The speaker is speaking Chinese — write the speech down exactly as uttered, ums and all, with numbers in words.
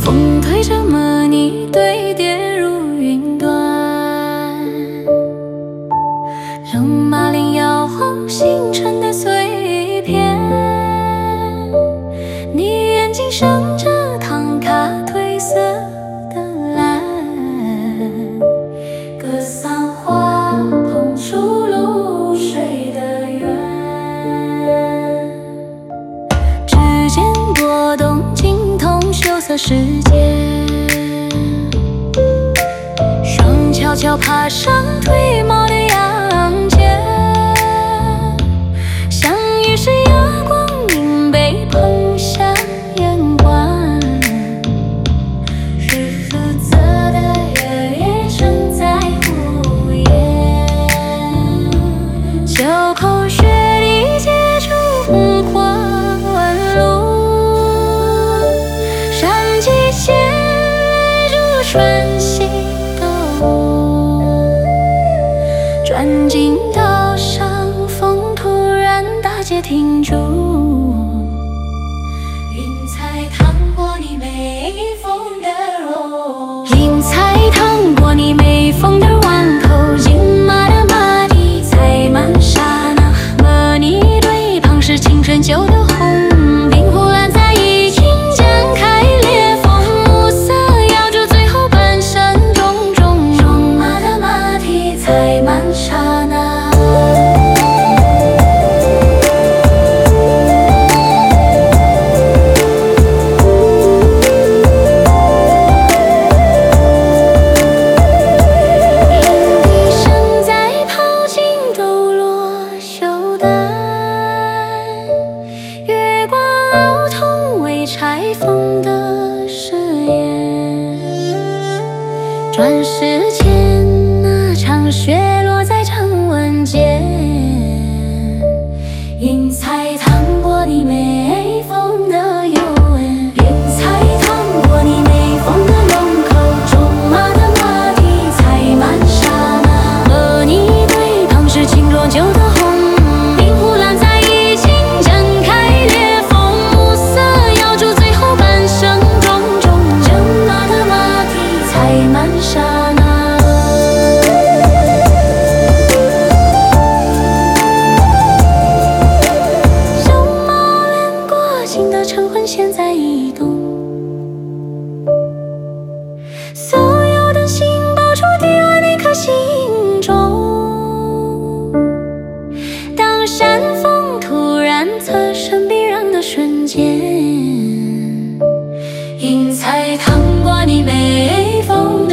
风推着梦你堆叠入云端，扔马铃摇晃星辰的碎片，你眼睛闪着唐卡褪色的蓝，格桑花捧出露水的圆，指尖拨动精通羞涩世界，双悄悄爬上褪毛的阳间，相遇时阳光明被碰向眼光，是负责的月夜沉在屋檐，九口雪地接触红花纹路，山脊线如穿行的雾，转进道上，风突然大街停住，云彩淌过你眉峰的肉，云彩淌过你眉峰的弯口，金马的马蹄踩满刹那，和你对旁是青春旧的红，冰湖烂在一群将开裂缝，暮色咬住最后半生种种，种马的马蹄踩满刹那。拆封的誓言，转世间那场雪落在掌纹间，云彩淌过你眉峰的幽纹，云彩淌过你眉峰的龙口，种马的马蹄踩满刹那，和你对旁是青若旧的红，冰湖烂在一襟睁开裂缝，暮色咬住最后半生种种，整马的马蹄踩满刹那。小马远过境的晨昏现在移动，所有的心爆出第二那颗心中，当山峰突然侧身避让的瞬间，云彩淌过你眉峰